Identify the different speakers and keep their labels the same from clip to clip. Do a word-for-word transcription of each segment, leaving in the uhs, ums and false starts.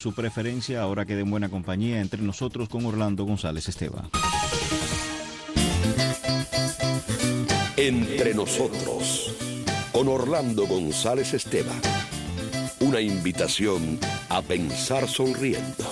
Speaker 1: Su preferencia, ahora queda en buena compañía entre nosotros con Orlando González Esteban.
Speaker 2: Entre nosotros, con Orlando González Esteban. Una invitación a pensar sonriendo.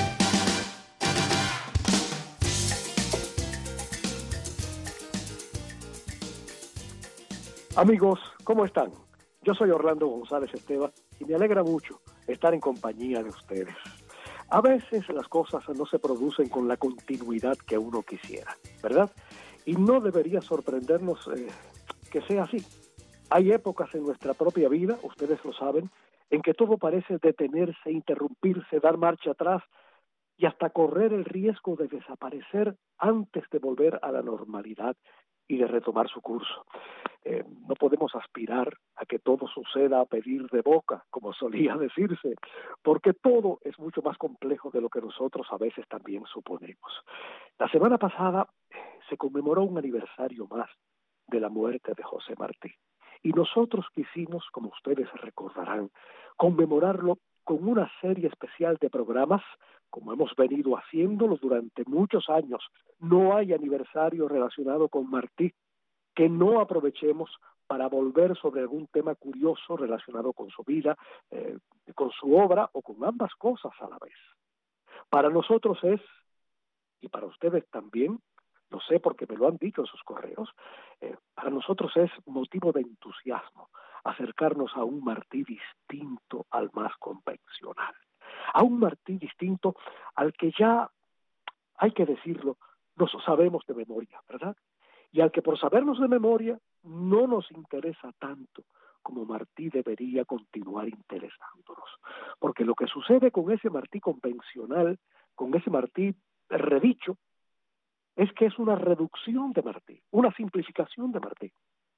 Speaker 3: Amigos, ¿cómo están? Yo soy Orlando González Esteban y me alegra mucho estar en compañía de ustedes. A veces las cosas no se producen con la continuidad que uno quisiera, ¿verdad? Y no debería sorprendernos eh, que sea así. Hay épocas en nuestra propia vida, ustedes lo saben, en que todo parece detenerse, interrumpirse, dar marcha atrás y hasta correr el riesgo de desaparecer antes de volver a la normalidad y de retomar su curso. Eh, no podemos aspirar a que todo suceda a pedir de boca, como solía decirse, porque todo es mucho más complejo de lo que nosotros a veces también suponemos. La semana pasada se conmemoró un aniversario más de la muerte de José Martí, y nosotros quisimos, como ustedes recordarán, conmemorarlo con una serie especial de programas, como hemos venido haciéndolo durante muchos años. No hay aniversario relacionado con Martí que no aprovechemos para volver sobre algún tema curioso relacionado con su vida, eh, con su obra o con ambas cosas a la vez. Para nosotros es, y para ustedes también, lo sé porque me lo han dicho en sus correos, eh, para nosotros es motivo de entusiasmo acercarnos a un Martí distinto al más convencional, a un Martí distinto al que ya, hay que decirlo, nos sabemos de memoria, ¿verdad? Y al que por sabernos de memoria no nos interesa tanto como Martí debería continuar interesándonos. Porque lo que sucede con ese Martí convencional, con ese Martí redicho, es que es una reducción de Martí, una simplificación de Martí.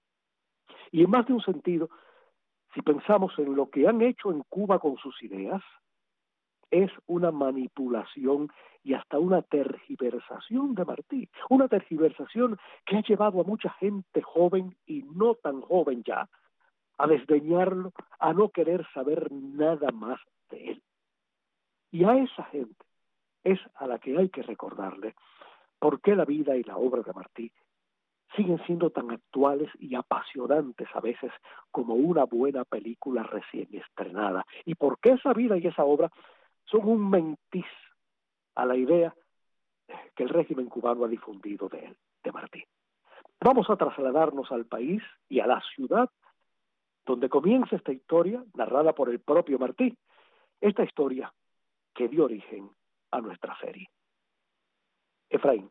Speaker 3: Y en más de un sentido, si pensamos en lo que han hecho en Cuba con sus ideas, es una manipulación y hasta una tergiversación de Martí, una tergiversación que ha llevado a mucha gente joven y no tan joven ya a desdeñarlo, a no querer saber nada más de él. Y a esa gente es a la que hay que recordarle por qué la vida y la obra de Martí siguen siendo tan actuales y apasionantes a veces como una buena película recién estrenada, y por qué esa vida y esa obra son un mentiz a la idea que el régimen cubano ha difundido de él, de Martí. Vamos a trasladarnos al país y a la ciudad donde comienza esta historia, narrada por el propio Martí, esta historia que dio origen a nuestra serie. Efraín.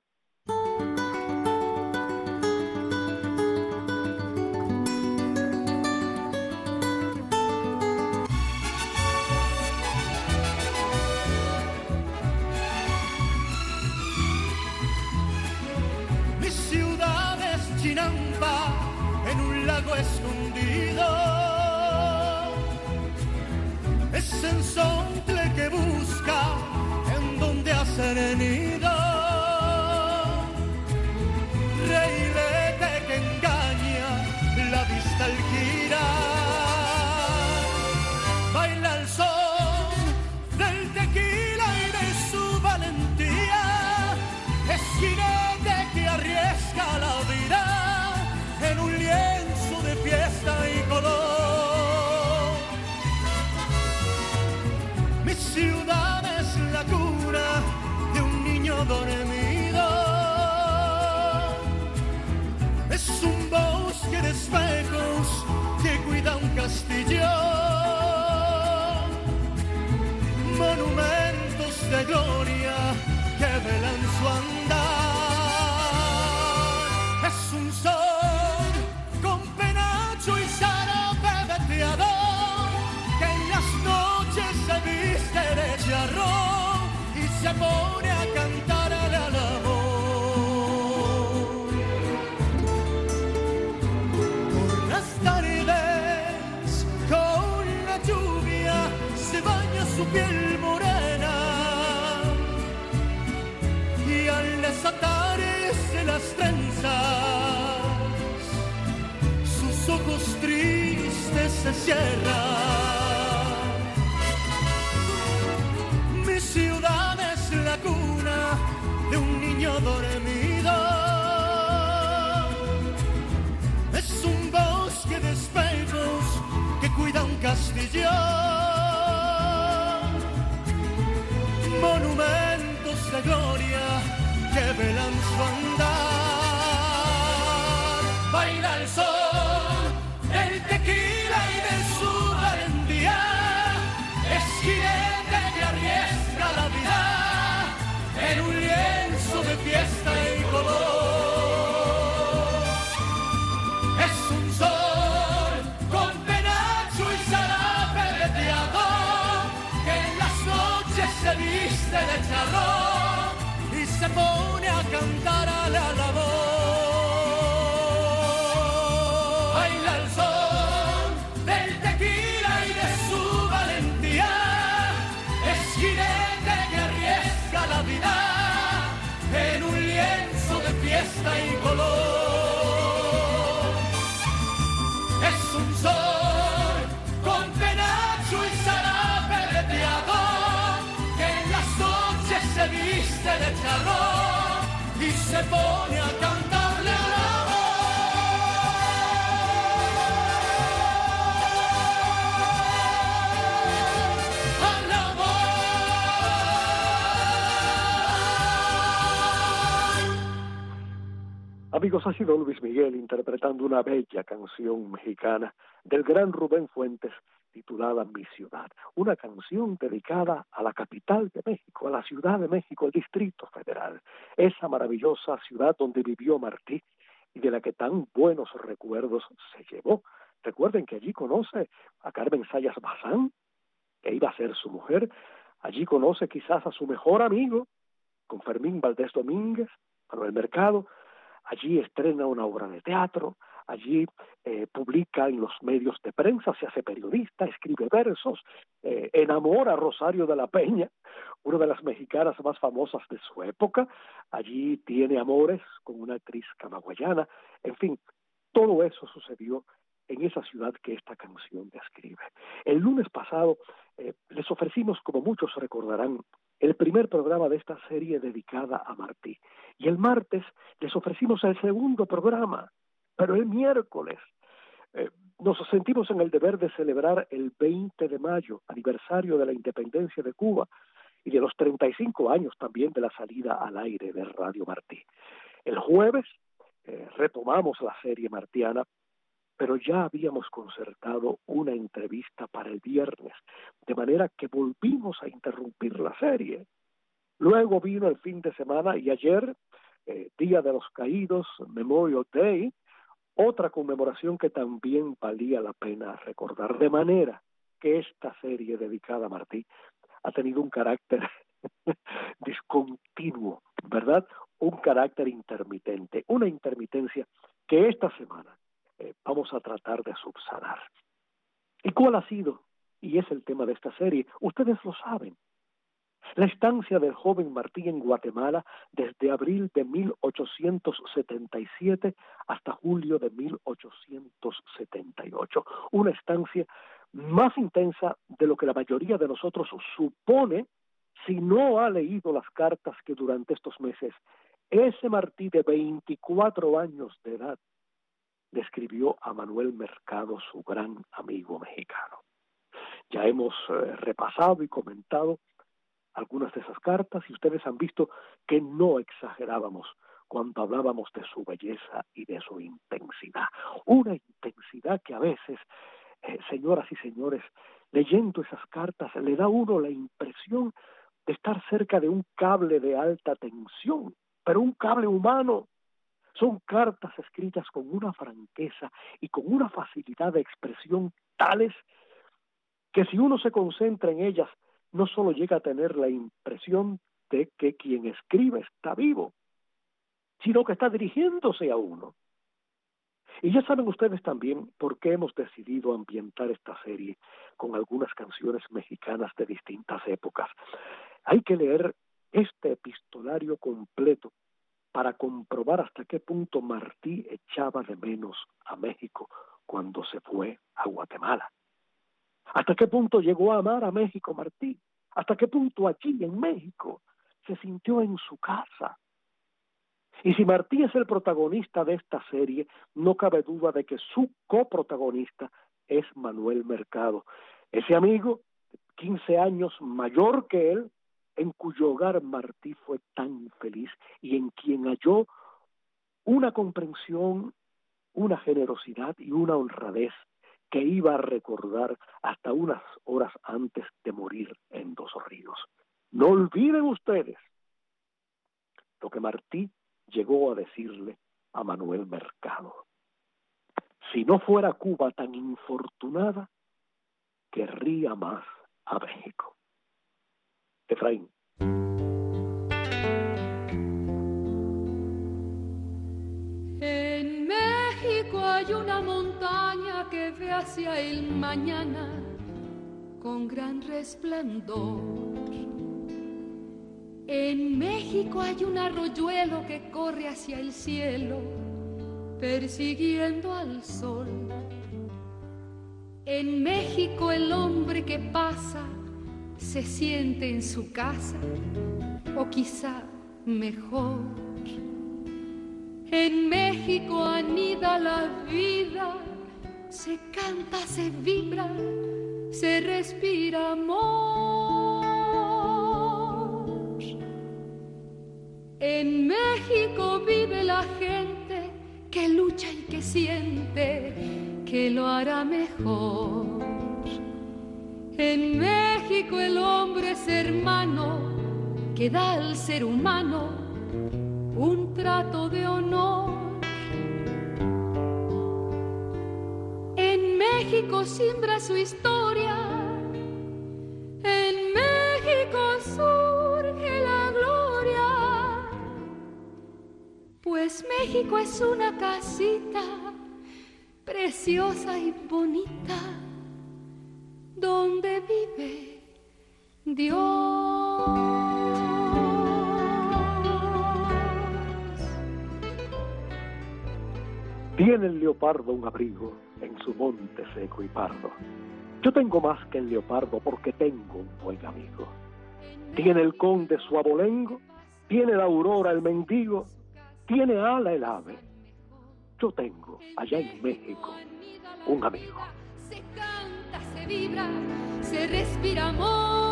Speaker 4: En un lago escondido, es el sontle que busca en donde hacer nido, reilete que engaña la vista al girar, baila el son del tequila y de su valentía, es jinete que arriesga la vida en un lienzo de fiesta y color. Mi ciudad es la cuna de un niño dormido, es un bosque de espejos que cuida un castillo, monumentos de gloria que velan su andar. Es un sol y se pone a cantar al amor. Por las tardes con la lluvia se baña su piel morena y al desatarse las trenzas sus ojos tristes se cierran. dormido. Es un bosque de espejos que cuida un castillo. Monumentos de gloria que velan su andar. Baila el sol del tequila y de su valentía. Es jinete que arriesga la vida en un lienzo de fiesta y color. Es un sol con penacho y zarape veteado que en las noches se viste de charrón y se pone a cantar a la labor. Baila el sol del tequila y de su valentía. Es jinete que arriesga la vida en un lienzo de fiesta y color. Es un sol con penacho y zarape veteado que en las noches se viste de charrón y se pone a cantarle al
Speaker 3: Amigos, ha sido Luis Miguel interpretando una bella canción mexicana del gran Rubén Fuentes titulada Mi Ciudad, una canción dedicada a la capital de México, a la Ciudad de México, el Distrito Federal, esa maravillosa ciudad donde vivió Martí y de la que tan buenos recuerdos se llevó. Recuerden que allí conoce a Carmen Sayas Bazán, que iba a ser su mujer. Allí conoce quizás a su mejor amigo, con Fermín Valdés Domínguez, Manuel Mercado. Allí estrena una obra de teatro, allí eh, publica en los medios de prensa, se hace periodista, escribe versos, eh, enamora a Rosario de la Peña, una de las mexicanas más famosas de su época. Allí tiene amores con una actriz camagüeyana. En fin, todo eso sucedió en esa ciudad que esta canción describe. El lunes pasado eh, les ofrecimos, como muchos recordarán, el primer programa de esta serie dedicada a Martí. Y el martes les ofrecimos el segundo programa, pero el miércoles eh, nos sentimos en el deber de celebrar el veinte de mayo, aniversario de la independencia de Cuba, y de los treinta y cinco años también de la salida al aire de Radio Martí. El jueves eh, retomamos la serie martiana, pero ya habíamos concertado una entrevista para el viernes, de manera que volvimos a interrumpir la serie. Luego vino el fin de semana y ayer, eh, Día de los Caídos, Memorial Day, otra conmemoración que también valía la pena recordar, de manera que esta serie dedicada a Martí ha tenido un carácter discontinuo, ¿verdad? Un carácter intermitente, una intermitencia que esta semana Eh, vamos a tratar de subsanar. ¿Y cuál ha sido? Y es el tema de esta serie. Ustedes lo saben. La estancia del joven Martí en Guatemala desde abril de mil ochocientos setenta y siete hasta julio de mil ochocientos setenta y ocho. Una estancia más intensa de lo que la mayoría de nosotros supone si no ha leído las cartas que durante estos meses ese Martí de veinticuatro años de edad le escribió a Manuel Mercado, su gran amigo mexicano. Ya hemos eh, repasado y comentado algunas de esas cartas y ustedes han visto que no exagerábamos cuando hablábamos de su belleza y de su intensidad. Una intensidad que a veces, eh, señoras y señores, leyendo esas cartas le da a uno la impresión de estar cerca de un cable de alta tensión, pero un cable humano. Son cartas escritas con una franqueza y con una facilidad de expresión tales que si uno se concentra en ellas, no solo llega a tener la impresión de que quien escribe está vivo, sino que está dirigiéndose a uno. Y ya saben ustedes también por qué hemos decidido ambientar esta serie con algunas canciones mexicanas de distintas épocas. Hay que leer este epistolario completo para comprobar hasta qué punto Martí echaba de menos a México cuando se fue a Guatemala. Hasta qué punto llegó a amar a México Martí. Hasta qué punto aquí en México se sintió en su casa. Y si Martí es el protagonista de esta serie, no cabe duda de que su coprotagonista es Manuel Mercado, ese amigo quince años mayor que él, en cuyo hogar Martí fue tan feliz y en quien halló una comprensión, una generosidad y una honradez que iba a recordar hasta unas horas antes de morir en Dos Ríos. No olviden ustedes lo que Martí llegó a decirle a Manuel Mercado. Si no fuera Cuba tan infortunada, querría más a México. Efraín.
Speaker 5: En México hay una montaña que ve hacia el mañana con gran resplandor. En México hay un arroyuelo que corre hacia el cielo persiguiendo al sol. En México el hombre que pasa se siente en su casa, o quizá mejor. En México anida la vida, se canta, se vibra, se respira amor. En México vive la gente que lucha y que siente que lo hará mejor. En México el hombre es hermano que da al ser humano un trato de honor. En México siembra su historia, en México surge la gloria, pues México es una casita preciosa y bonita donde vive Dios.
Speaker 3: Tiene el leopardo un abrigo en su monte seco y pardo. Yo tengo más que el leopardo porque tengo un buen amigo. Tiene el conde su abolengo, tiene la aurora el mendigo, tiene ala el ave. Yo tengo allá en México un amigo.
Speaker 5: Se canta, se vibra, se respira amor.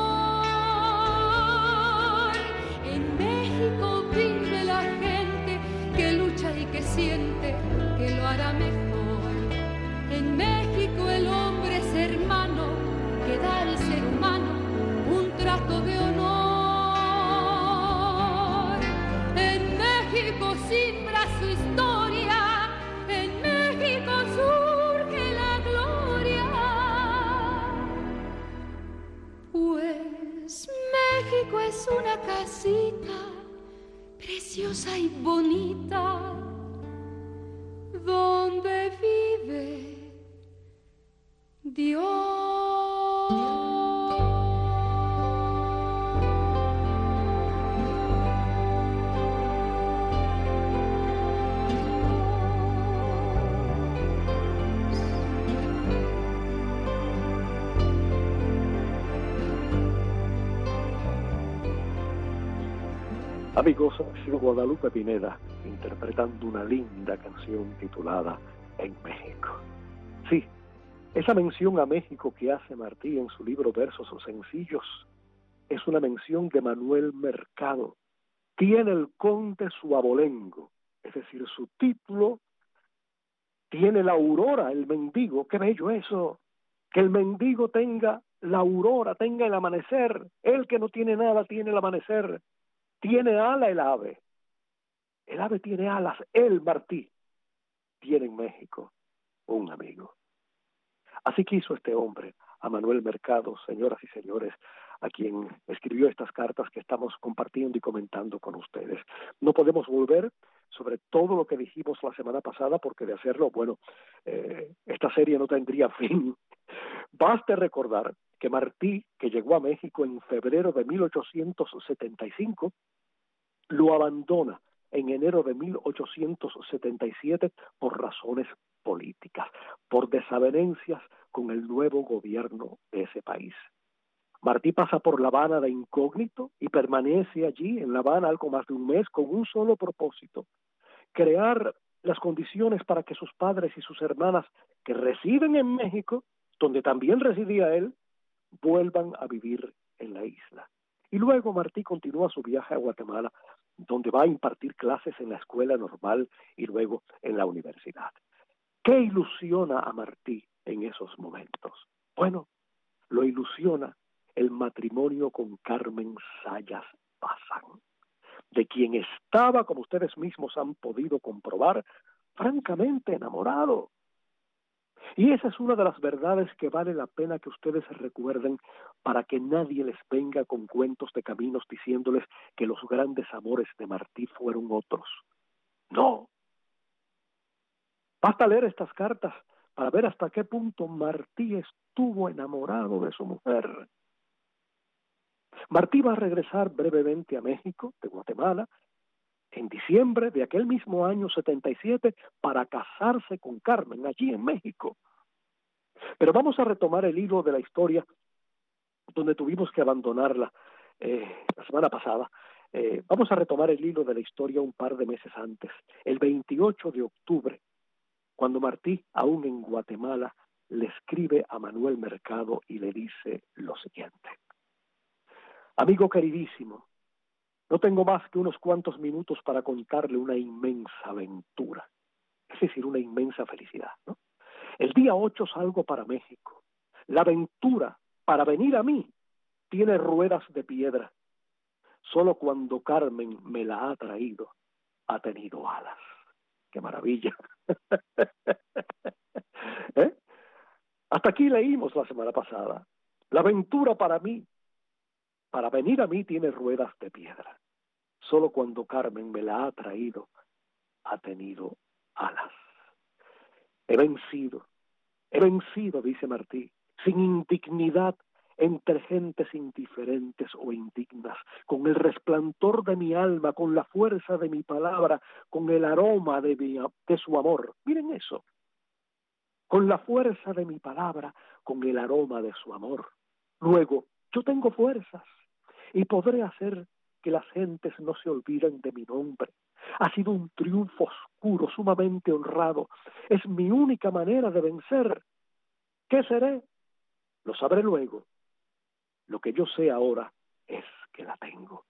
Speaker 5: En México vive la gente que lucha y que siente que lo hará mejor. En México el hombre es hermano que da al ser humano un trato de honor. En México siembra su historia, en México surge la gloria, pues México es una casita preciosa y bonita donde vive Dios.
Speaker 3: Amigos, ha sido Guadalupe Pineda interpretando una linda canción titulada En México. Sí, esa mención a México que hace Martí en su libro Versos Sencillos es una mención de Manuel Mercado. Tiene el conde su abolengo, es decir, su título. Tiene la aurora, el mendigo. ¡Qué bello eso! Que el mendigo tenga la aurora, tenga el amanecer. Él que no tiene nada tiene el amanecer. Tiene ala el ave. El ave tiene alas. Él, Martí, tiene en México un amigo. Así quiso este hombre a Manuel Mercado, señoras y señores, a quien escribió estas cartas que estamos compartiendo y comentando con ustedes. No podemos volver sobre todo lo que dijimos la semana pasada, porque de hacerlo, bueno, eh, esta serie no tendría fin. Baste recordar que Martí, que llegó a México en febrero de mil ochocientos setenta y cinco, lo abandona en enero de mil ochocientos setenta y siete por razones políticas, por desavenencias con el nuevo gobierno de ese país. Martí pasa por La Habana de incógnito y permanece allí en La Habana algo más de un mes con un solo propósito: crear las condiciones para que sus padres y sus hermanas, que residen en México, donde también residía él, vuelvan a vivir en la isla. Y luego Martí continúa su viaje a Guatemala, donde va a impartir clases en la escuela normal y luego en la universidad. ¿Qué ilusiona a Martí en esos momentos? Bueno, lo ilusiona el matrimonio con Carmen Zayas Bazán, de quien estaba, como ustedes mismos han podido comprobar, francamente enamorado. Y esa es una de las verdades que vale la pena que ustedes recuerden, para que nadie les venga con cuentos de caminos diciéndoles que los grandes amores de Martí fueron otros. No. Basta leer estas cartas para ver hasta qué punto Martí estuvo enamorado de su mujer. Martí va a regresar brevemente a México, de Guatemala, en diciembre de aquel mismo año setenta y siete, para casarse con Carmen allí en México. Pero vamos a retomar el hilo de la historia donde tuvimos que abandonarla eh, la semana pasada. Eh, vamos a retomar el hilo de la historia un par de meses antes, el veintiocho de octubre, cuando Martí, aún en Guatemala, le escribe a Manuel Mercado y le dice lo siguiente: amigo queridísimo, no tengo más que unos cuantos minutos para contarle una inmensa aventura, es decir, una inmensa felicidad, ¿no? El día ocho salgo para México. La aventura, para venir a mí, tiene ruedas de piedra. Solo cuando Carmen me la ha traído, ha tenido alas. ¡Qué maravilla! ¿Eh? Hasta aquí leímos la semana pasada. La aventura para mí, para venir a mí, tiene ruedas de piedra. Solo cuando Carmen me la ha traído, ha tenido alas. He vencido, he vencido, dice Martí, sin indignidad, entre gentes indiferentes o indignas, con el resplandor de mi alma, con la fuerza de mi palabra, con el aroma de, mi, de su amor. Miren eso. Con la fuerza de mi palabra, con el aroma de su amor. Luego, yo tengo fuerzas y podré hacer que las gentes no se olviden de mi nombre. Ha sido un triunfo oscuro, sumamente honrado. Es mi única manera de vencer. ¿Qué seré? Lo sabré luego. Lo que yo sé ahora es que la tengo.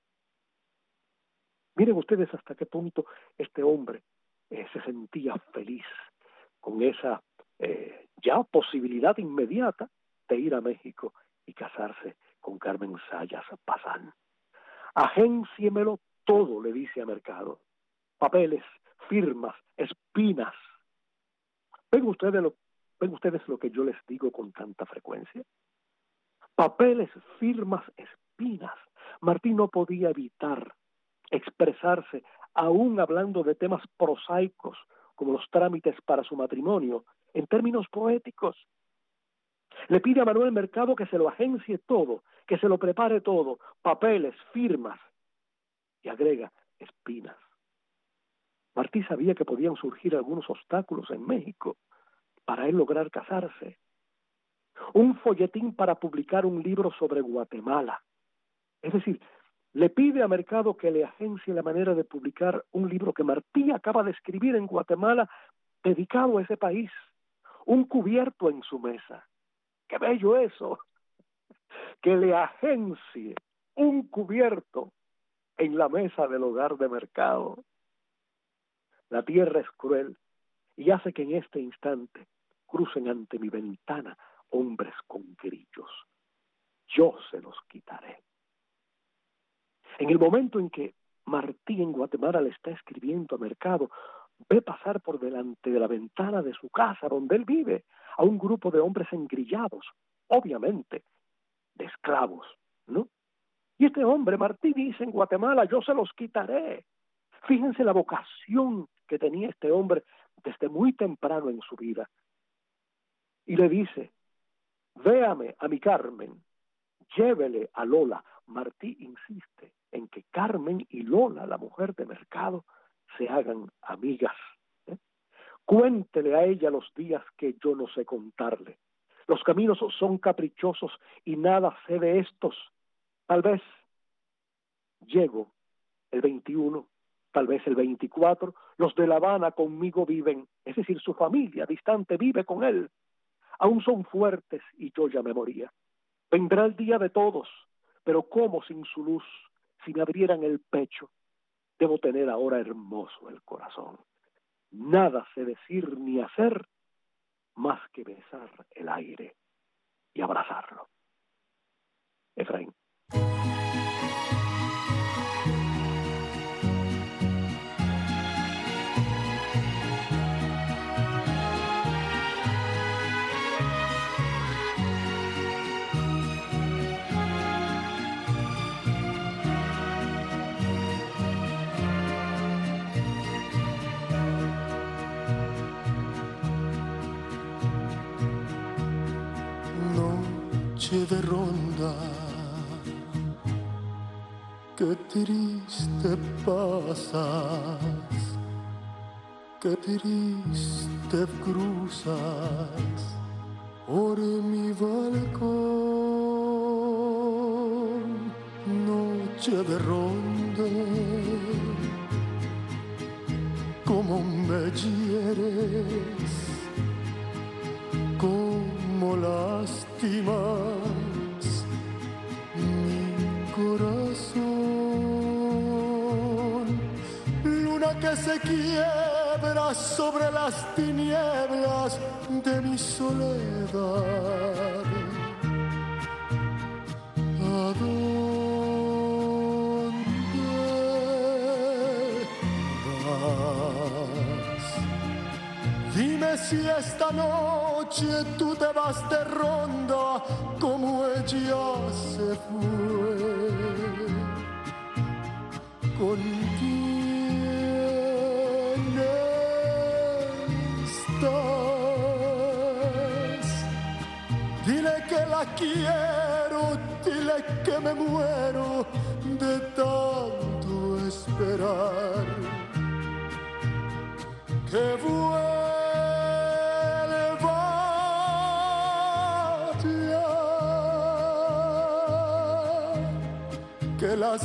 Speaker 3: Miren ustedes hasta qué punto este hombre eh, se sentía feliz con esa eh, ya posibilidad inmediata de ir a México y casarse con Carmen Zayas Bazán. Agénciemelo todo, le dice a Mercado. Papeles, firmas, espinas. ¿Ven ustedes lo, ven ustedes lo que yo les digo con tanta frecuencia? Papeles, firmas, espinas. Martí no podía evitar expresarse, aún hablando de temas prosaicos como los trámites para su matrimonio, en términos poéticos. Le pide a Manuel Mercado que se lo agencie todo, que se lo prepare todo, papeles, firmas, y agrega espinas. Martí sabía que podían surgir algunos obstáculos en México para él lograr casarse. Un folletín para publicar un libro sobre Guatemala. Es decir, le pide a Mercado que le agencie la manera de publicar un libro que Martí acaba de escribir en Guatemala, dedicado a ese país. Un cubierto en su mesa. ¡Qué bello eso! Que le agencie un cubierto en la mesa del hogar de Mercado. La tierra es cruel y hace que en este instante crucen ante mi ventana hombres con grillos. Yo se los quitaré. En el momento en que Martí en Guatemala le está escribiendo a Mercado, ve pasar por delante de la ventana de su casa donde él vive a un grupo de hombres engrillados, obviamente, de esclavos, ¿no? Y este hombre, Martí, dice en Guatemala, yo se los quitaré. Fíjense la vocación que tenía este hombre desde muy temprano en su vida. Y le dice, véame a mi Carmen, llévele a Lola. Martí insiste en que Carmen y Lola, la mujer de Mercado, se hagan amigas. ¿eh? Cuéntele a ella los días que yo no sé contarle. Los caminos son caprichosos y nada sé de estos. Tal vez llego el veintiuno, tal vez el veinticuatro, los de La Habana conmigo viven, es decir, su familia distante vive con él. Aún son fuertes y yo ya me moría. Vendrá el día de todos, pero ¿cómo sin su luz? Si me abrieran el pecho, debo tener ahora hermoso el corazón. Nada sé decir ni hacer más que besar el aire y abrazarlo. Efraín.
Speaker 6: De ronda, qué triste pasas, qué triste cruzas por mi balcón. Noche de ronda, cómo me hieres, cómo lastimas corazón. Luna que se quiebra sobre las tinieblas de mi soledad. ¿A dónde vas? Dime si esta noche tú te vas de ronda como ella se fue. ¿Con quién estás? Dile que la quiero, dile que me muero de tanto esperar. Que vuelva ya, que las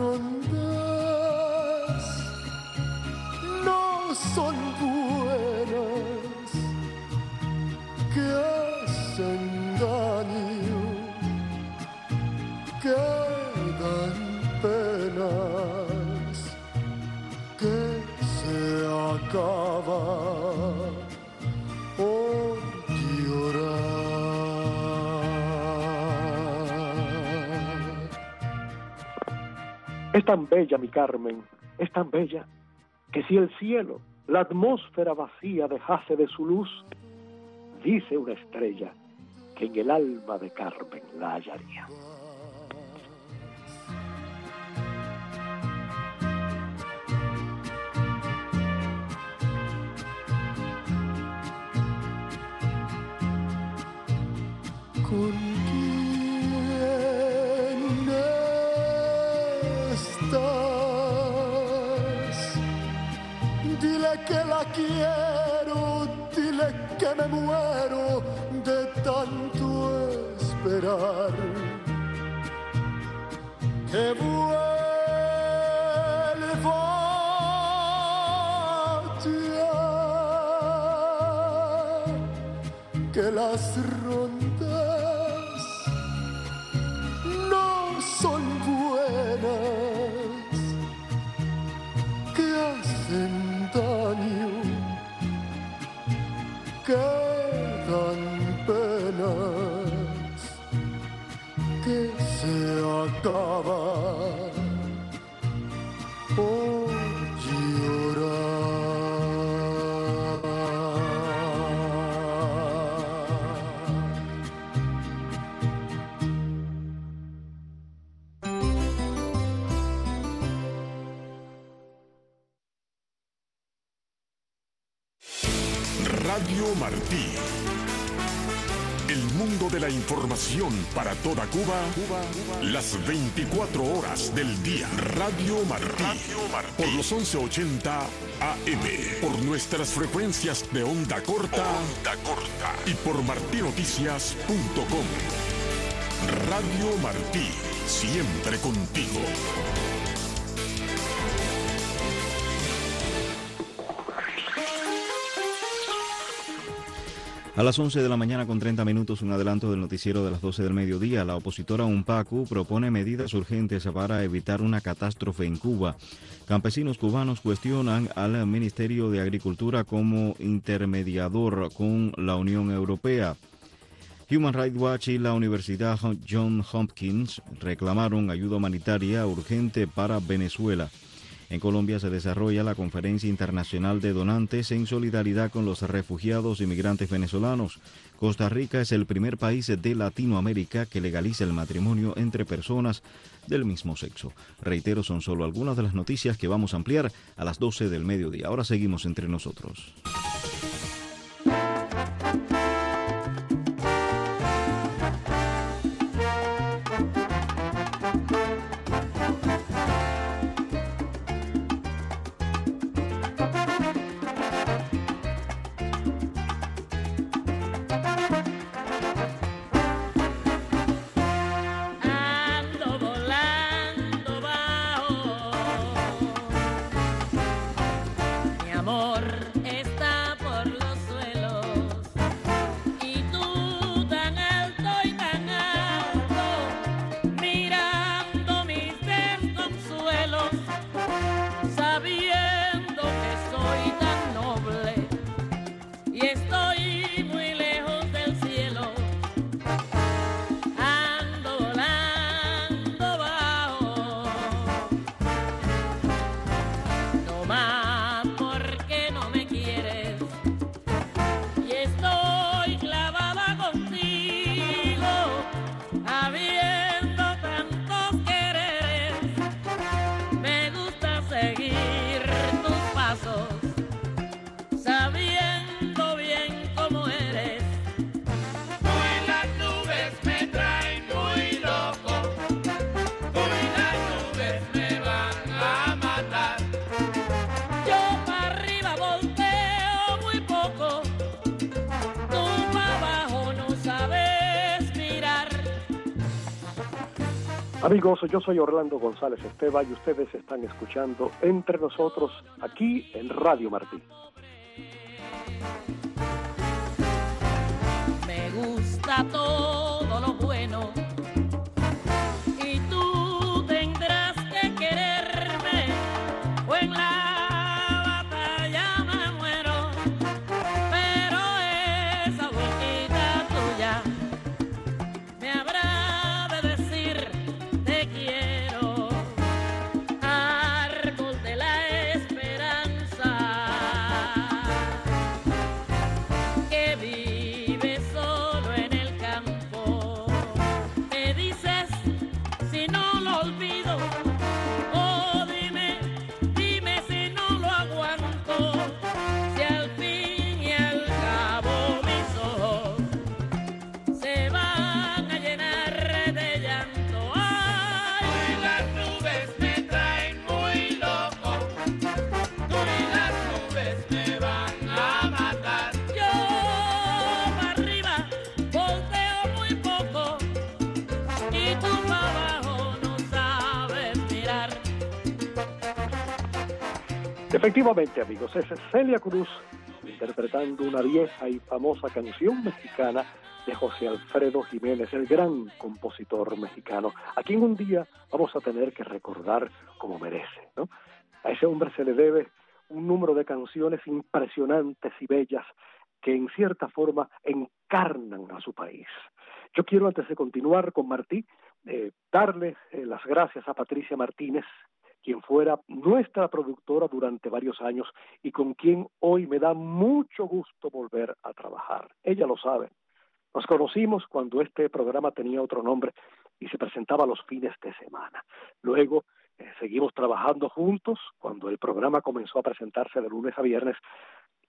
Speaker 6: rondas no son buenas, que hacen daño, que dan penas, que se acaba por llorar.
Speaker 3: Es tan bella mi Carmen, es tan bella, que si el cielo, la atmósfera vacía dejase de su luz, dice una estrella que en el alma de Carmen la hallaría.
Speaker 6: ¿Con quién estás? Dile que la quiero, dile que me muero de tanto esperar. Que vuelva ya, que las rondas no son buenas, que hacen daño, que dan penas, que se acaba por llorar.
Speaker 7: Radio Martí, el El mundo de la información para toda Cuba, Cuba, Cuba. Las veinticuatro horas del día. Radio Martí. Radio Martí. Por los once ochenta A M. Por nuestras frecuencias de onda corta. Onda corta. Y por martí noticias punto com. Radio Martí. Siempre contigo.
Speaker 1: A las once de la mañana con treinta minutos, un adelanto del noticiero de las doce del mediodía. La opositora UNPACU propone medidas urgentes para evitar una catástrofe en Cuba. Campesinos cubanos cuestionan al Ministerio de Agricultura como intermediador con la Unión Europea. Human Rights Watch y la Universidad Johns Hopkins reclamaron ayuda humanitaria urgente para Venezuela. En Colombia se desarrolla la Conferencia Internacional de Donantes en solidaridad con los refugiados y migrantes venezolanos. Costa Rica es el primer país de Latinoamérica que legaliza el matrimonio entre personas del mismo sexo. Reitero, son solo algunas de las noticias que vamos a ampliar a las doce del mediodía. Ahora seguimos entre nosotros.
Speaker 3: Amigos, yo soy Orlando González Esteva y ustedes están escuchando Entre Nosotros aquí en Radio Martí.
Speaker 8: Me gusta todo lo bueno y tú tendrás que quererme o en la batalla me muero, pero esa boquita tuya me habrá de decir te quiero, árbol de la esperanza que vive solo en el campo. Me dices si no lo olvido, oh dime, dime si no lo aguanto, si al fin y al cabo mis ojos se van a llenar de llanto. Ay, las nubes me traen muy loco, tú y las nubes me van a matar. Yo para arriba volteo muy poco y tú para abajo no sabes mirar.
Speaker 3: Efectivamente, amigos, es Celia Cruz interpretando una vieja y famosa canción mexicana de José Alfredo Jiménez, el gran compositor mexicano, a quien un día vamos a tener que recordar como merece, ¿no? A ese hombre se le debe un número de canciones impresionantes y bellas que en cierta forma encarnan a su país. Yo quiero, antes de continuar con Martí, eh, darle eh, las gracias a Patricia Martínez, quien fuera nuestra productora durante varios años y con quien hoy me da mucho gusto volver a trabajar. Ella lo sabe. Nos conocimos cuando este programa tenía otro nombre y se presentaba los fines de semana. Luego eh, seguimos trabajando juntos cuando el programa comenzó a presentarse de lunes a viernes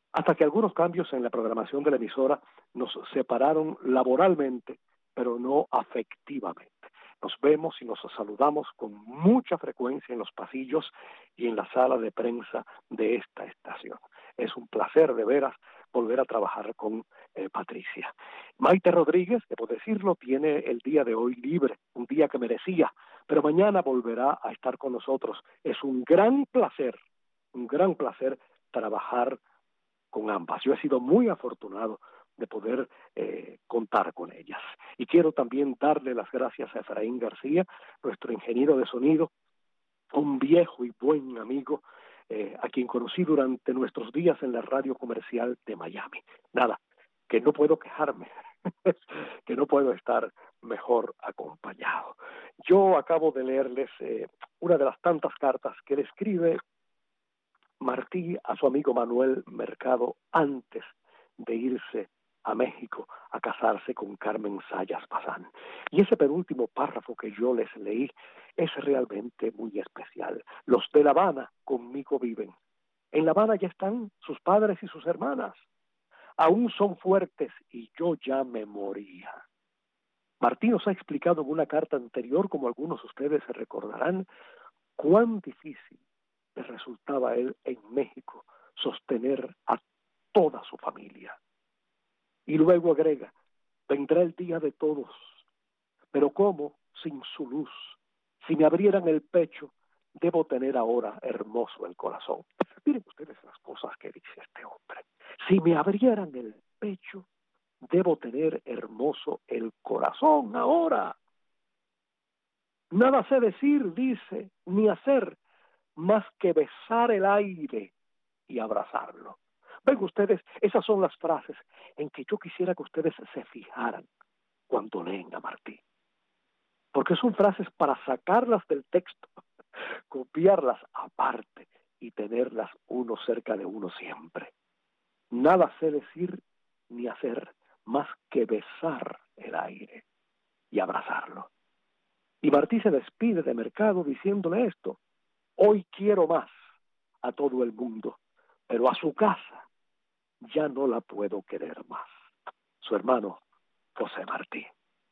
Speaker 3: hasta que algunos cambios en la programación de la emisora nos separaron laboralmente, pero no afectivamente. Nos vemos y nos saludamos con mucha frecuencia en los pasillos y en la sala de prensa de esta estación. Es un placer de veras volver a trabajar con eh, Patricia. Maite Rodríguez, debo decirlo, tiene el día de hoy libre, un día que merecía, pero mañana volverá a estar con nosotros. Es un gran placer, un gran placer trabajar con ambas. Yo he sido muy afortunado de poder eh, contar con ellas. Y quiero también darle las gracias a Efraín García, nuestro ingeniero de sonido, un viejo y buen amigo, eh, a quien conocí durante nuestros días en la radio comercial de Miami. Nada, que no puedo quejarme, que no puedo estar mejor acompañado. Yo acabo de leerles eh, una de las tantas cartas que le escribe Martí a su amigo Manuel Mercado antes de irse a México a casarse con Carmen Zayas Bazán. Y ese penúltimo párrafo que yo les leí es realmente muy especial. Los de La Habana conmigo viven. En La Habana ya están sus padres y sus hermanas. Aún son fuertes y yo ya me moría. Martí nos ha explicado en una carta anterior, como algunos de ustedes se recordarán, cuán difícil le resultaba a él en México sostener a toda su familia. Y luego agrega, vendrá el día de todos, pero ¿cómo? Sin su luz. Si me abrieran el pecho, debo tener ahora hermoso el corazón. Miren ustedes las cosas que dice este hombre. Si me abrieran el pecho, debo tener hermoso el corazón ahora. Nada sé decir, dice, ni hacer, más que besar el aire y abrazarlo. Ven ustedes, esas son las frases en que yo quisiera que ustedes se fijaran cuando leen a Martí. Porque son frases para sacarlas del texto, copiarlas aparte y tenerlas uno cerca de uno siempre. Nada sé decir ni hacer más que besar el aire y abrazarlo. Y Martí se despide de Mercado diciéndole esto: hoy quiero más a todo el mundo, pero a su casa ya no la puedo querer más. Su hermano José Martí.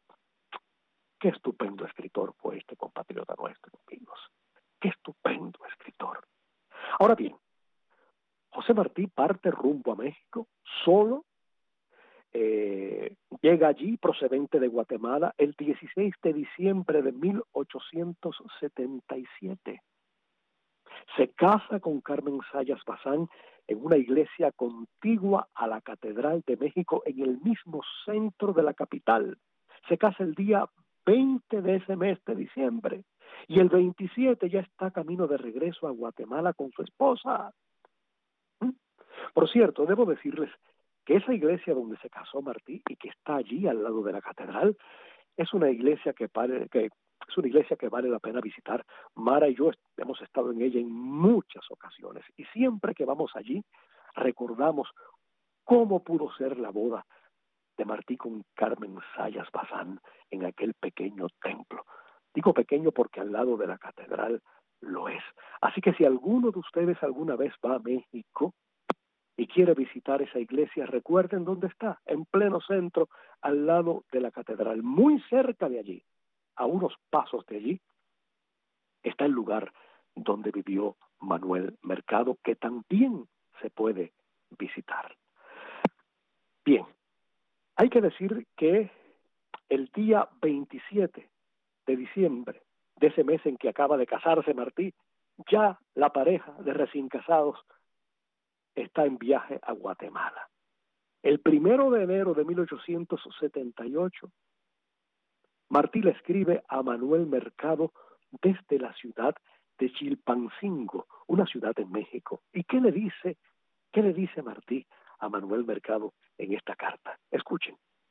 Speaker 3: Qué estupendo escritor fue este compatriota nuestro, amigos. Qué estupendo escritor. Ahora bien, José Martí parte rumbo a México solo. Eh, llega allí procedente de Guatemala el dieciséis de diciembre de mil ochocientos setenta y siete. Se casa con Carmen Zayas Bazán en una iglesia contigua a la Catedral de México en el mismo centro de la capital. Se casa el día veinte de ese mes de diciembre y el veintisiete ya está camino de regreso a Guatemala con su esposa. ¿Mm? Por cierto, debo decirles que esa iglesia donde se casó Martí y que está allí al lado de la catedral es una iglesia que, pare, que es una iglesia que vale la pena visitar. Mara y yo hemos estado en ella en muchas ocasiones y siempre que vamos allí recordamos cómo pudo ser la boda de Martí con Carmen Zayas Bazán en aquel pequeño templo. Digo pequeño porque al lado de la catedral lo es. Así que si alguno de ustedes alguna vez va a México y quiere visitar esa iglesia, recuerden dónde está, en pleno centro, al lado de la catedral, muy cerca de allí, a unos pasos de allí, está el lugar donde vivió Manuel Mercado, que también se puede visitar. Bien, hay que decir que el día veintisiete de diciembre de ese mes en que acaba de casarse Martí, ya la pareja de recién casados está en viaje a Guatemala. El primero de enero de mil ochocientos setenta y ocho, Martí le escribe a Manuel Mercado desde la ciudad de Chilpancingo, una ciudad en México. ¿Y qué le dice? ¿Qué le dice Martí a Manuel Mercado en esta carta? Escuchen.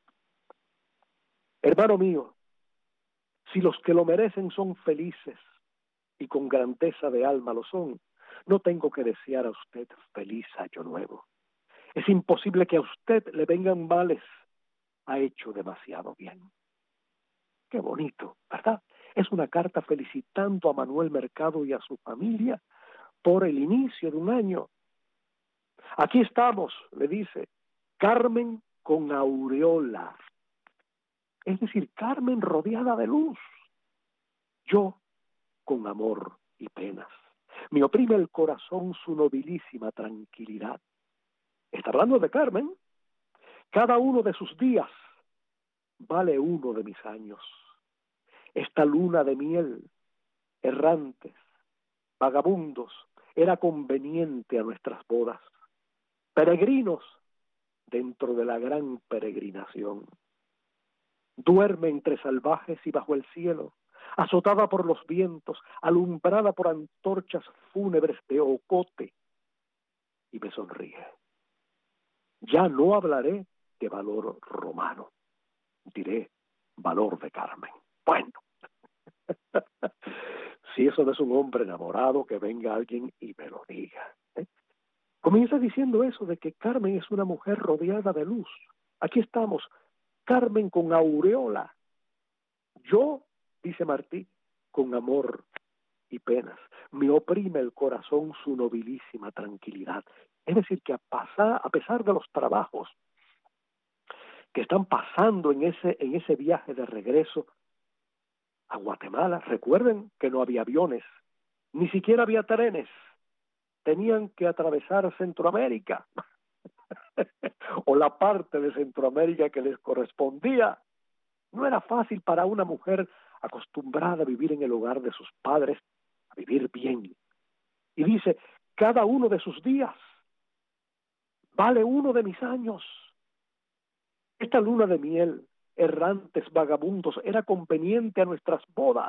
Speaker 3: Hermano mío, si los que lo merecen son felices y con grandeza de alma lo son, no tengo que desear a usted feliz año nuevo. Es imposible que a usted le vengan males. Ha hecho demasiado bien. Qué bonito, ¿verdad? Es una carta felicitando a Manuel Mercado y a su familia por el inicio de un año. Aquí estamos, le dice, Carmen con aureola. Es decir, Carmen rodeada de luz. Yo con amor y penas. Me oprime el corazón su nobilísima tranquilidad. Está hablando de Carmen. Cada uno de sus días vale uno de mis años. Esta luna de miel, errantes, vagabundos, era conveniente a nuestras bodas. Peregrinos dentro de la gran peregrinación. Duerme entre salvajes y bajo el cielo, azotada por los vientos, alumbrada por antorchas fúnebres de ocote, y me sonríe. Ya no hablaré de valor romano, diré valor de Carmen. Bueno, si eso no es un hombre enamorado, que venga alguien y me lo diga. ¿eh? Comienza diciendo eso de que Carmen es una mujer rodeada de luz. Aquí estamos, Carmen con aureola. Yo, dice Martí, con amor y penas. Me oprime el corazón su nobilísima tranquilidad. Es decir, que a, pasar, a pesar de los trabajos que están pasando en ese, en ese viaje de regreso a Guatemala, recuerden que no había aviones, ni siquiera había trenes, tenían que atravesar Centroamérica, o la parte de Centroamérica que les correspondía. No era fácil para una mujer acostumbrada a vivir en el hogar de sus padres, a vivir bien. Y dice, cada uno de sus días vale uno de mis años. Esta luna de miel, errantes, vagabundos, era conveniente a nuestras bodas.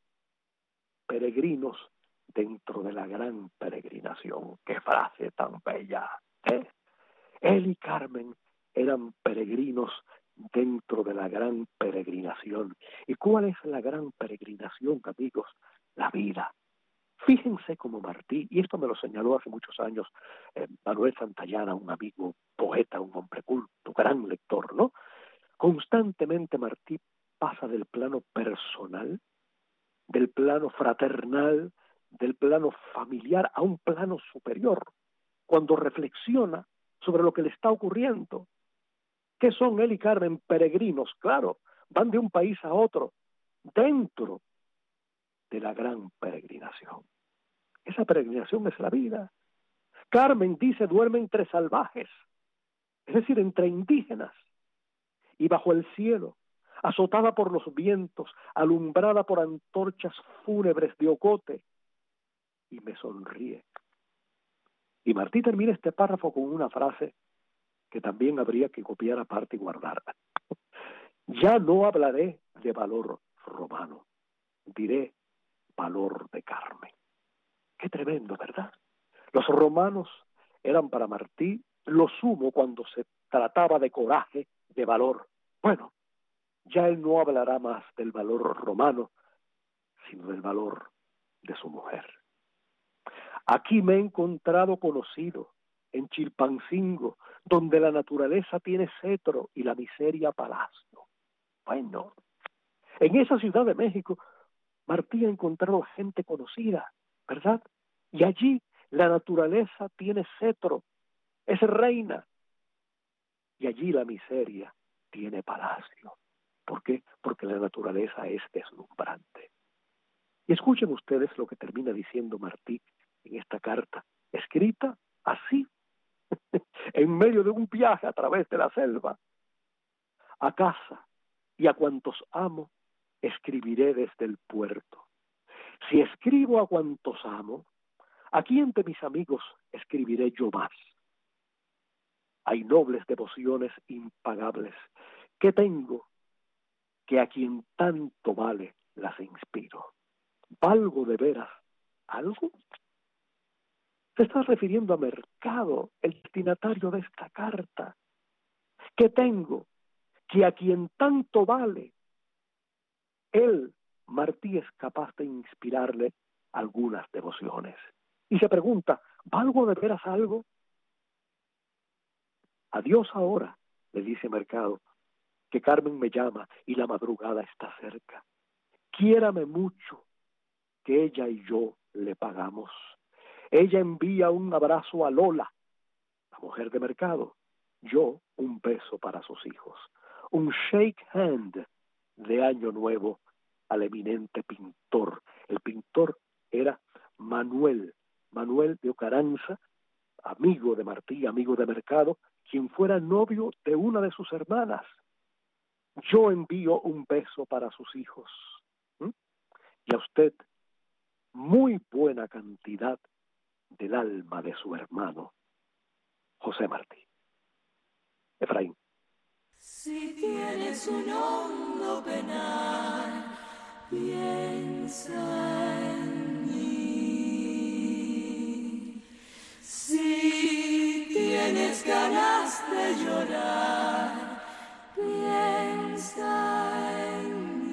Speaker 3: Peregrinos dentro de la gran peregrinación. ¡Qué frase tan bella! ¿eh? Él y Carmen eran peregrinos dentro de la gran peregrinación. ¿Y cuál es la gran peregrinación, amigos? La vida. Fíjense como Martí, y esto me lo señaló hace muchos años eh, Manuel Santayana, un amigo poeta, un hombre culto, gran lector, ¿no? Constantemente Martí pasa del plano personal, del plano fraternal, del plano familiar a un plano superior, cuando reflexiona sobre lo que le está ocurriendo. ¿Qué son él y Carmen? Peregrinos, claro, van de un país a otro, dentro de la gran peregrinación. Esa peregrinación es la vida. Carmen dice, duerme entre salvajes, es decir, entre indígenas, y bajo el cielo, azotada por los vientos, alumbrada por antorchas fúnebres de ocote, y me sonríe. Y Martí termina este párrafo con una frase que también habría que copiar aparte y guardarla. Ya no hablaré de valor romano, diré valor de Carmen. Qué tremendo, ¿verdad? Los romanos eran para Martí lo sumo cuando se trataba de coraje, de valor. Bueno, ya él no hablará más del valor romano, sino del valor de su mujer. Aquí me he encontrado conocido, en Chilpancingo, donde la naturaleza tiene cetro y la miseria palacio. Bueno, en esa Ciudad de México, Martí ha encontrado gente conocida, ¿verdad? Y allí la naturaleza tiene cetro, es reina. Y allí la miseria tiene palacio. ¿Por qué? Porque la naturaleza es deslumbrante. Y escuchen ustedes lo que termina diciendo Martí en esta carta, escrita así, en medio de un viaje a través de la selva. A casa y a cuantos amo, escribiré desde el puerto. Si escribo a cuantos amo, ¿a quién de mis amigos escribiré yo más? Hay nobles devociones impagables que tengo, que a quien tanto vale las inspiro. ¿Valgo de veras algo? Se está refiriendo a Mercado, el destinatario de esta carta. ¿Qué tengo? Que a quien tanto vale, él, Martí, es capaz de inspirarle algunas devociones. Y se pregunta, ¿valgo de veras algo? Adiós ahora, le dice Mercado, que Carmen me llama y la madrugada está cerca. Quiérame mucho, que ella y yo le pagamos. Ella envía un abrazo a Lola, la mujer de Mercado, yo un beso para sus hijos, un shake hand de año nuevo al eminente pintor. El pintor era Manuel, Manuel de Ocaranza, amigo de Martí, amigo de Mercado, quien fuera novio de una de sus hermanas. Yo envío un beso para sus hijos. ¿Mm? Y a usted, muy buena cantidad del alma de su hermano, José Martí. Efraín.
Speaker 9: Si tienes un hondo penar, piensa en mí. Si tienes ganas de llorar, piensa en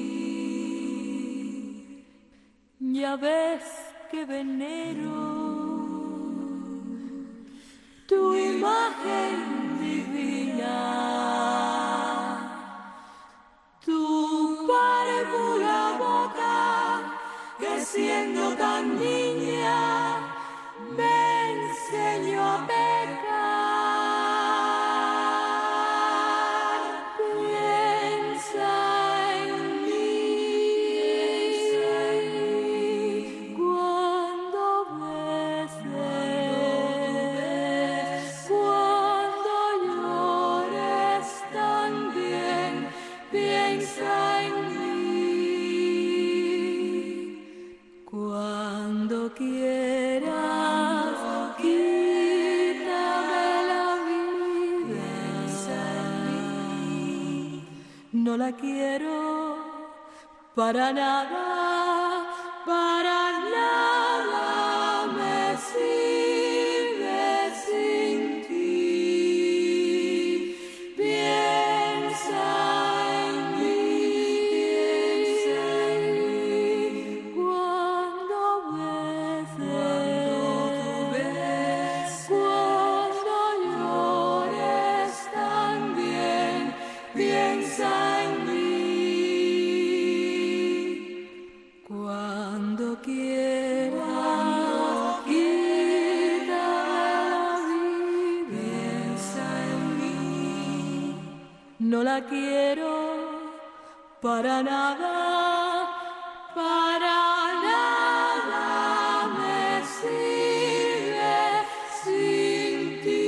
Speaker 9: mí. Ya ves que venero tu imagen divina, tu pálida boca que siendo tan niña me enseñó a pecar. Piensa en mí cuando beses, cuando llores también. Piensa en mí cuando quieras, quítame la vida. Piensa en mí, no la quiero para nada, para nada me sirve sin ti. Piensa en mí, piensa en mí cuando beses, cuando llores también. Piensa en mí cuando quieras, quítame la vida. Piensa en mí, no la quiero para nada, para nada me sirve sin ti.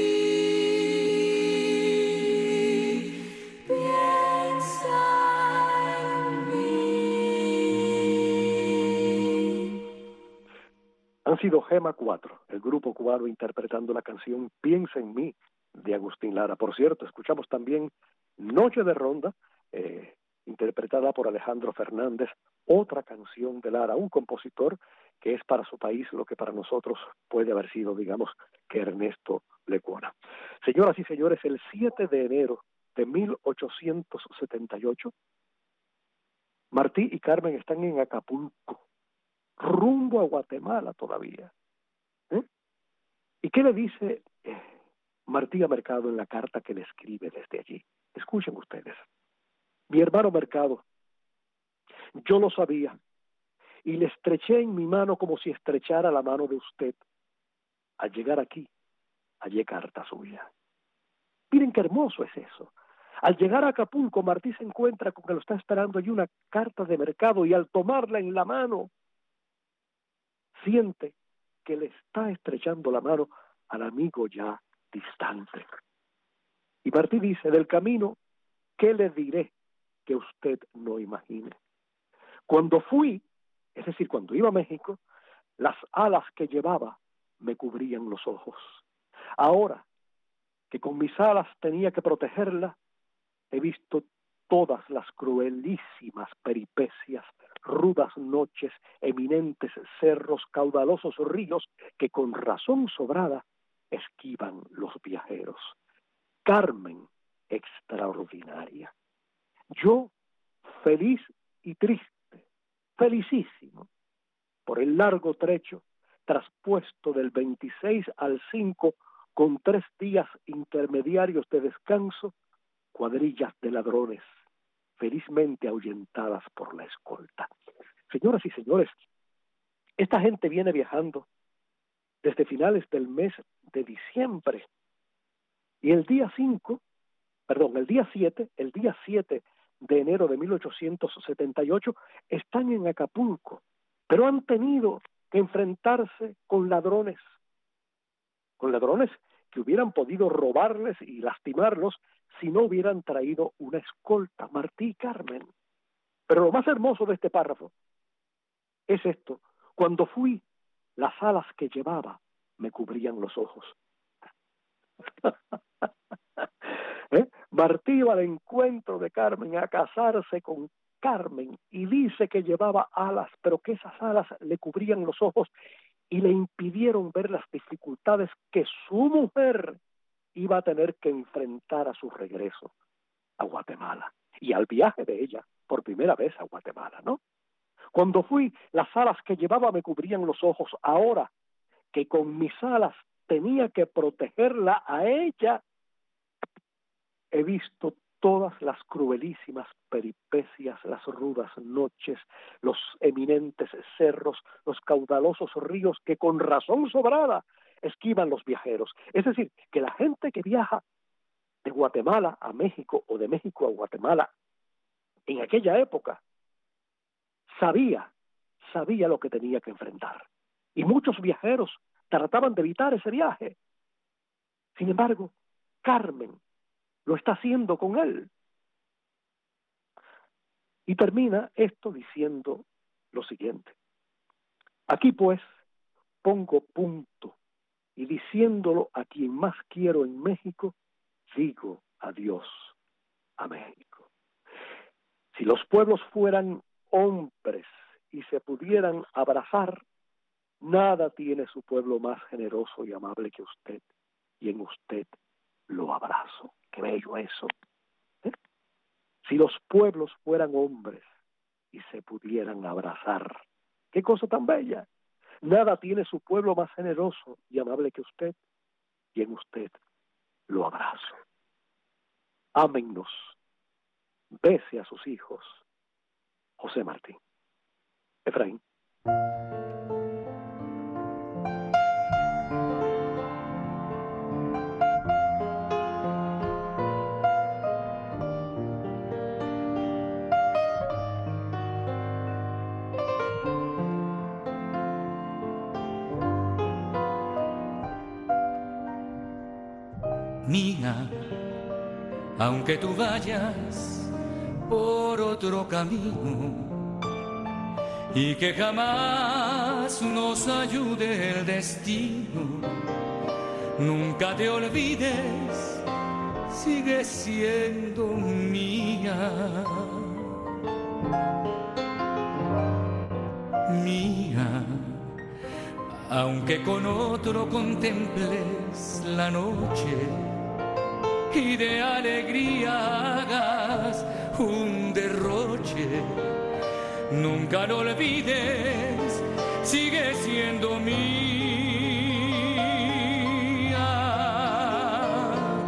Speaker 9: Piensa en mí.
Speaker 3: Han sido Gema cuatro, el grupo cubano interpretando la canción Piensa en mí de Agustín Lara. Por cierto, escuchamos también Noche de Ronda, eh, interpretada por Alejandro Fernández, otra canción de Lara, un compositor que es para su país lo que para nosotros puede haber sido, digamos, que Ernesto Lecuona. Señoras y señores, el siete de enero de mil ochocientos setenta y ocho, Martí y Carmen están en Acapulco, rumbo a Guatemala todavía. ¿Eh? ¿Y qué le dice eh, Martí a Mercado en la carta que le escribe desde allí? Escuchen ustedes. Mi hermano Mercado, yo lo sabía y le estreché en mi mano como si estrechara la mano de usted. Al llegar aquí, hallé carta suya. Miren qué hermoso es eso. Al llegar a Acapulco, Martí se encuentra con que lo está esperando allí una carta de Mercado y al tomarla en la mano, siente que le está estrechando la mano al amigo ya distante. Y Martí dice, del camino, ¿qué le diré que usted no imagine? Cuando fui, es decir, cuando iba a México, las alas que llevaba me cubrían los ojos. Ahora que con mis alas tenía que protegerla, he visto todas las cruelísimas peripecias, rudas noches, eminentes cerros, caudalosos ríos que con razón sobrada esquivan los viajeros. Carmen extraordinaria. Yo feliz y triste, felicísimo, por el largo trecho traspuesto del veintiséis al cinco con tres días intermediarios de descanso, cuadrillas de ladrones, felizmente ahuyentadas por la escolta. Señoras y señores, esta gente viene viajando desde finales del mes de diciembre Y el día cinco, perdón, el día siete, el día siete de enero de mil ochocientos setenta y ocho, están en Acapulco, pero han tenido que enfrentarse con ladrones, con ladrones que hubieran podido robarles y lastimarlos si no hubieran traído una escolta, Martí y Carmen. Pero lo más hermoso de este párrafo es esto: cuando fui, las alas que llevaba me cubrían los ojos. ¿Eh? Martí iba al encuentro de Carmen, a casarse con Carmen, y dice que llevaba alas, pero que esas alas le cubrían los ojos y le impidieron ver las dificultades que su mujer iba a tener que enfrentar a su regreso a Guatemala y al viaje de ella por primera vez a Guatemala, ¿no? Cuando fui, las alas que llevaba me cubrían los ojos. Ahora que con mis alas tenía que protegerla a ella, he visto todas las cruelísimas peripecias, las rudas noches, los eminentes cerros, los caudalosos ríos que con razón sobrada esquivan los viajeros. Es decir, que la gente que viaja de Guatemala a México o de México a Guatemala en aquella época sabía, sabía lo que tenía que enfrentar. Y muchos viajeros trataban de evitar ese viaje. Sin embargo, Carmen lo está haciendo con él. Y termina esto diciendo lo siguiente: aquí pues pongo punto, y diciéndolo a quien más quiero en México, digo adiós a México. Si los pueblos fueran hombres y se pudieran abrazar, nada tiene su pueblo más generoso y amable que usted, y en usted lo abrazo. Qué bello eso. ¿Eh? Si los pueblos fueran hombres y se pudieran abrazar, qué cosa tan bella. Nada tiene su pueblo más generoso y amable que usted, y en usted lo abrazo. Ámennos, bese a sus hijos. José Martí. Efraín.
Speaker 10: Mía, aunque tú vayas por otro camino y que jamás nos ayude el destino, nunca te olvides, sigue siendo mía. Mía, aunque con otro contemples la noche y de alegría hagas un derroche, nunca lo olvides, sigue siendo mía,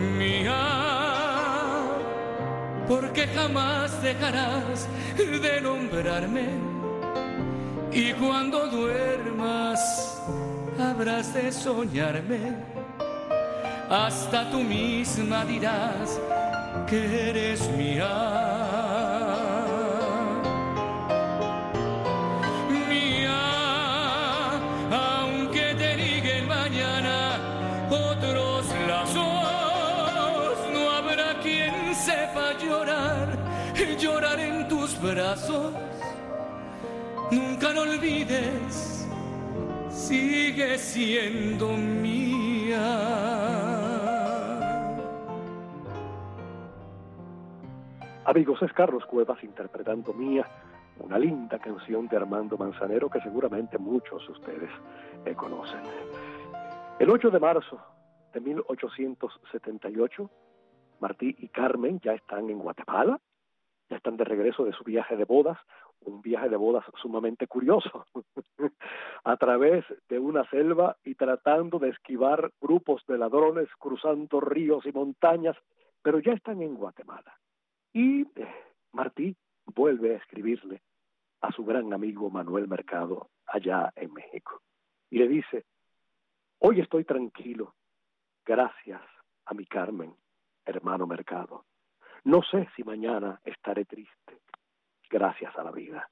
Speaker 10: mía, porque jamás dejarás de nombrarme, y cuando duermas habrás de soñarme. Hasta tú misma dirás que eres mía. Mía, aunque te liguen mañana otros lazos, no habrá quien sepa llorar, llorar en tus brazos. Nunca lo olvides, sigue siendo mía.
Speaker 3: Amigos, es Carlos Cuevas interpretando Mía, una linda canción de Armando Manzanero que seguramente muchos de ustedes eh, conocen. El ocho de marzo de mil ochocientos setenta y ocho, Martí y Carmen ya están en Guatemala, ya están de regreso de su viaje de bodas, un viaje de bodas sumamente curioso, a través de una selva y tratando de esquivar grupos de ladrones, cruzando ríos y montañas, pero ya están en Guatemala. Y eh, Martí vuelve a escribirle a su gran amigo Manuel Mercado allá en México. Y le dice: hoy estoy tranquilo, gracias a mi Carmen, hermano Mercado. No sé si mañana estaré triste, gracias a la vida.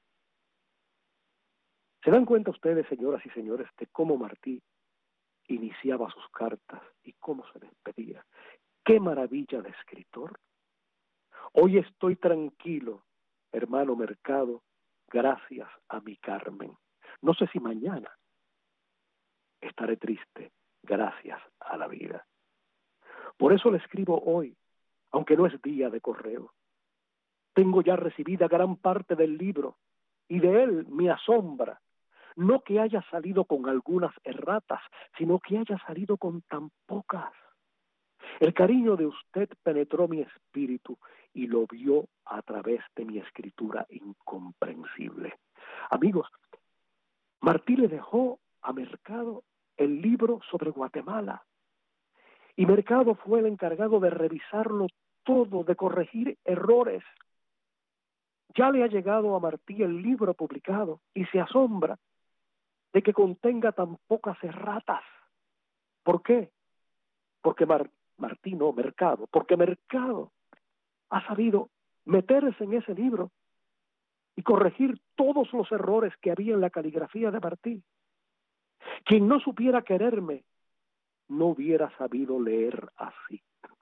Speaker 3: ¿Se dan cuenta ustedes, señoras y señores, de cómo Martí iniciaba sus cartas y cómo se despedía? ¡Qué maravilla de escritor! Hoy estoy tranquilo, hermano Mercado, gracias a mi Carmen. No sé si mañana estaré triste, gracias a la vida. Por eso le escribo hoy, aunque no es día de correo. Tengo ya recibida gran parte del libro, y de él me asombra, no que haya salido con algunas erratas, sino que haya salido con tan pocas. El cariño de usted penetró mi espíritu y lo vio a través de mi escritura incomprensible. Amigos, Martí le dejó a Mercado el libro sobre Guatemala, y Mercado fue el encargado de revisarlo todo, de corregir errores. Ya le ha llegado a Martí el libro publicado y se asombra de que contenga tan pocas erratas. ¿Por qué? Porque Mar Martí no, Mercado, porque Mercado ha sabido meterse en ese libro y corregir todos los errores que había en la caligrafía de Martí. Quien no supiera quererme no hubiera sabido leer así.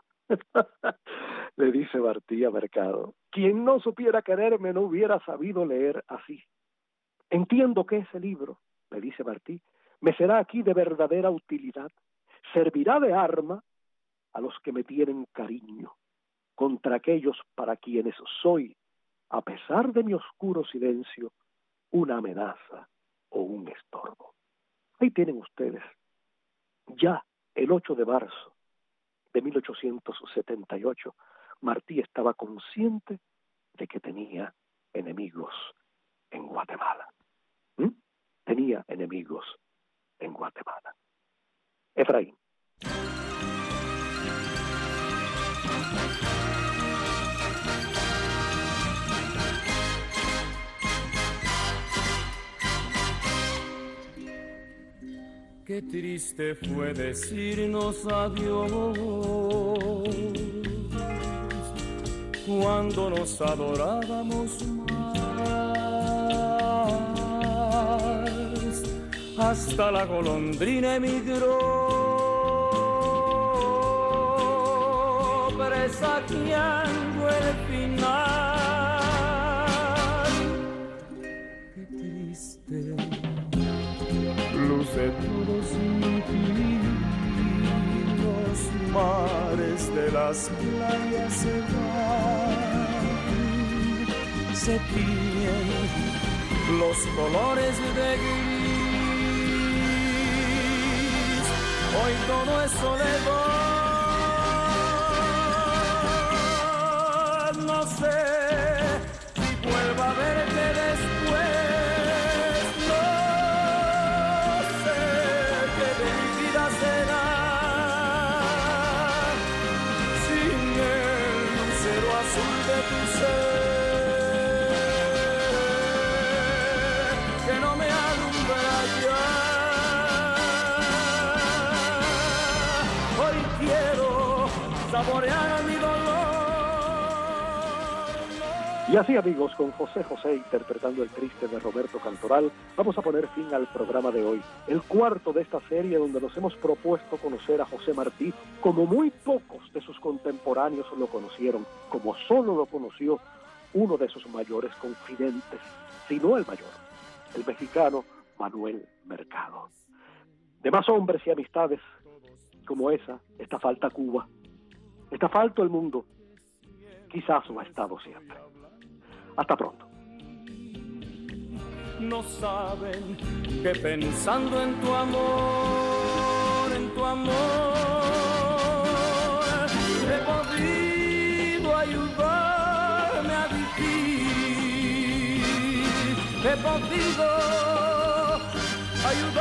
Speaker 3: Le dice Martí a Mercado. Quien no supiera quererme no hubiera sabido leer así. Entiendo que ese libro, le dice Martí, me será aquí de verdadera utilidad. Servirá de arma a los que me tienen cariño, contra aquellos para quienes soy, a pesar de mi oscuro silencio, una amenaza o un estorbo. Ahí tienen ustedes, ya el ocho de marzo de mil ochocientos setenta y ocho, Martí estaba consciente de que tenía enemigos en Guatemala. ¿Mm? Tenía enemigos en Guatemala. Efraín.
Speaker 10: Qué triste fue decirnos adiós cuando nos adorábamos más. Hasta la golondrina emigró, presagiando el final. Qué triste luce todos los mares de las playas se van, se tiñen los colores de gris, hoy todo es soledad, no sé si vuelva a verte después. Que no me alumbra ya. Hoy quiero saborear mi dolor.
Speaker 3: Y así, amigos, con José José interpretando El Triste de Roberto Cantoral, vamos a poner fin al programa de hoy, el cuarto de esta serie donde nos hemos propuesto conocer a José Martí como muy pocos de sus contemporáneos lo conocieron, como solo lo conoció uno de sus mayores confidentes, si no el mayor, el mexicano Manuel Mercado. De más hombres y amistades como esa, está falta Cuba, está falta el mundo, quizás lo ha estado siempre. Hasta pronto.
Speaker 10: No saben que pensando en tu amor, en tu amor, he podido ayudarme a vivir, he podido ayudar.